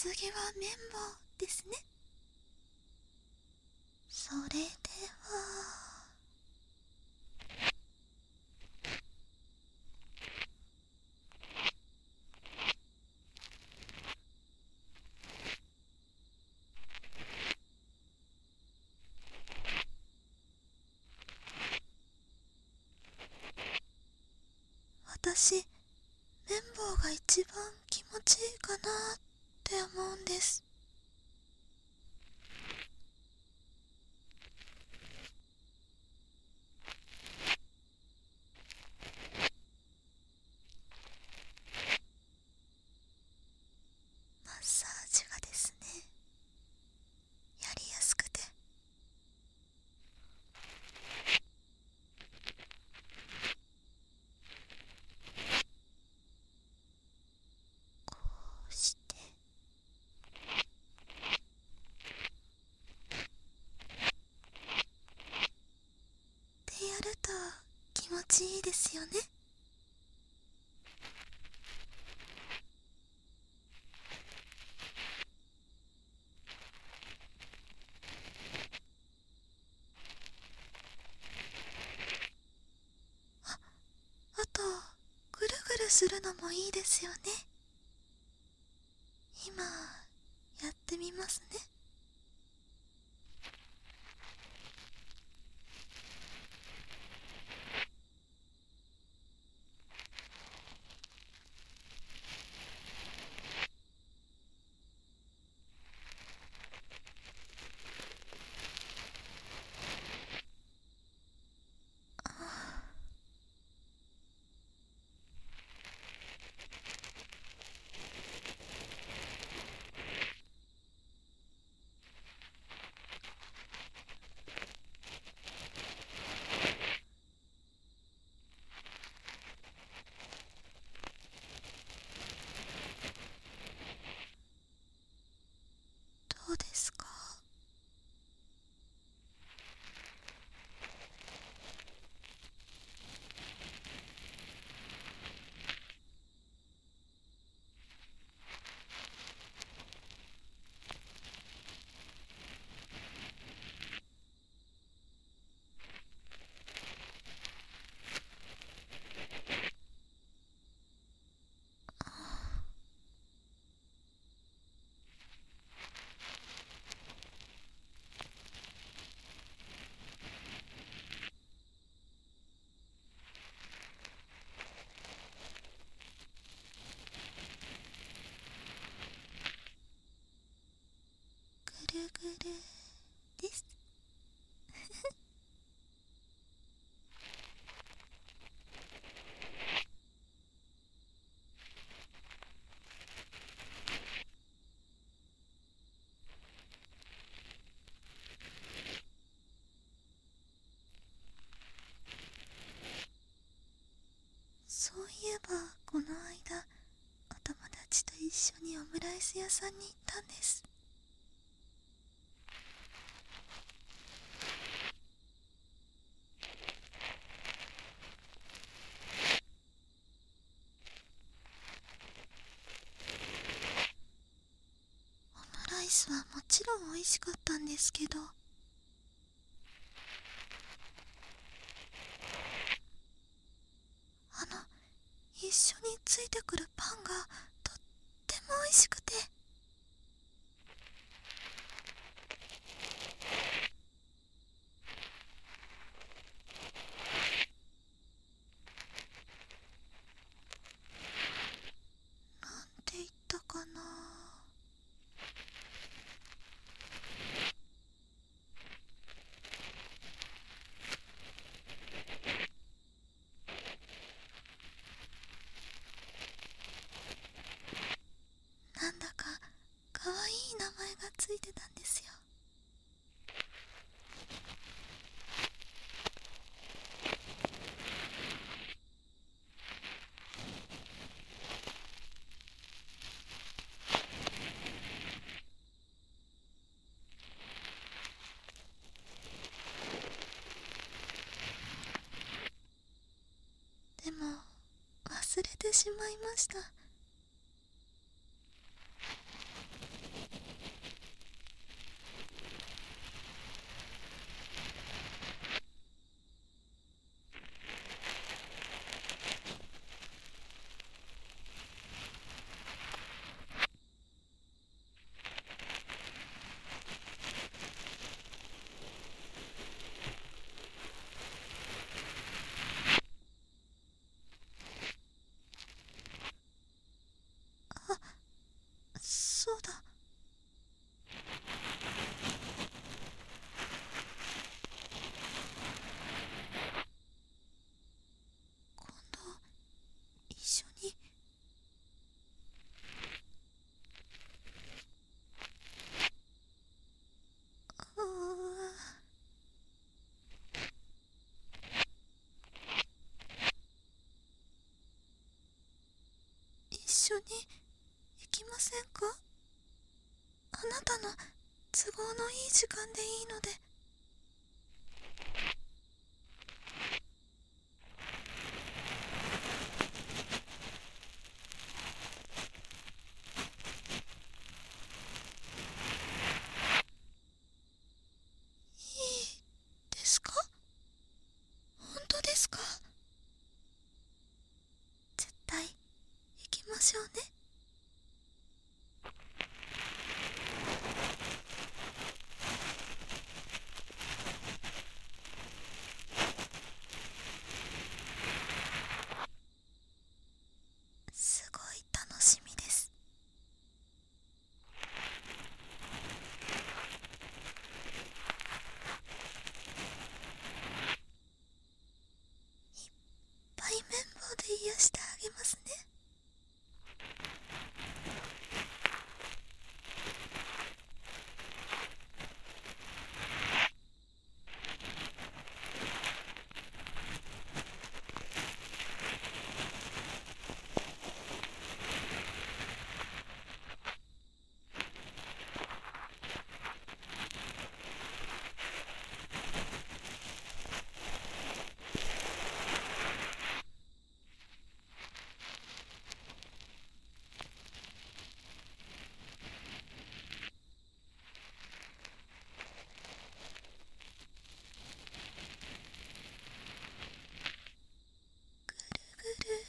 次は綿棒ですね。それでは私、綿棒が一番気持ちいいかなって思うんです。マッサージがですね、やりやすくて、こうしてでやると気持ちいいですよね。あと、ぐるぐるするのもいいですよね。今、やってみますね。どうですか？ぐるぐるです。そういえばこの間、お友達と一緒にオムライス屋さんに行ったんです。オムライスはもちろん美味しかったんですけど、一緒についてくるパンがとっても美味しくて、なんて言ったかな、なんだかかわいい名前がついてたんですよ。でも忘れてしまいました。 緒に行きませんか？あなたの都合のいい時間でいいので。いいですか？本当ですか？絶対行きましょうね。すごい楽しみです。いっぱい綿棒で癒してあげますね。ぐるぐる。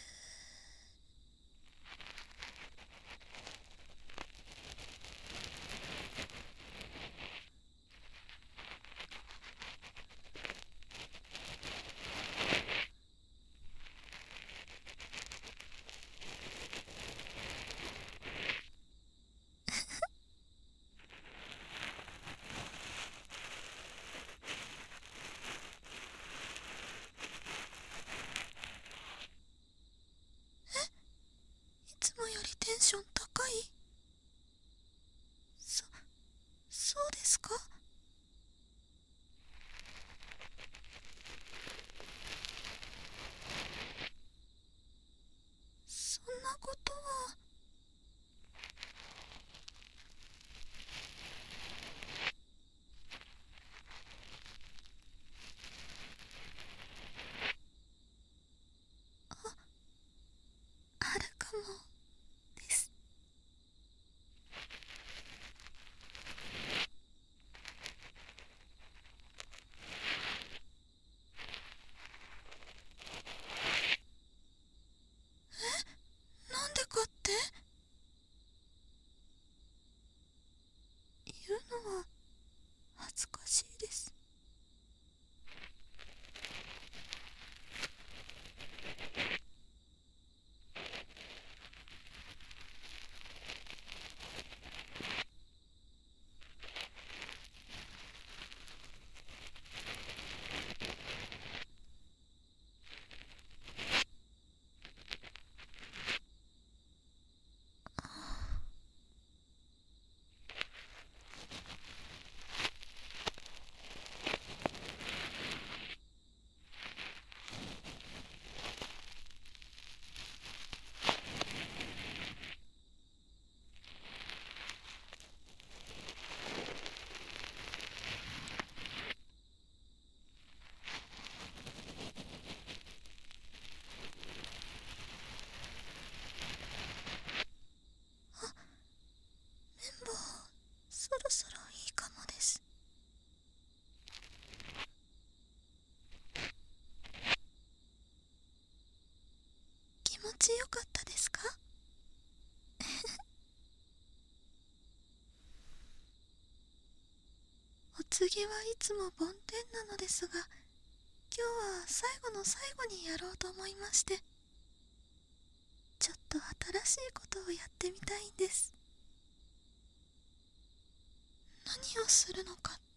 いつもよりテンション高い？そうですか？そんなことは。あるかもです。なんでかって言うのは恥ずかしいです。綿棒、そろそろいいかもです。気持ちよかったですか？お次はいつも梵天なのですが、今日は最後の最後にやろうと思いまして、ちょっと新しいことをやってみたいんです。何をするのか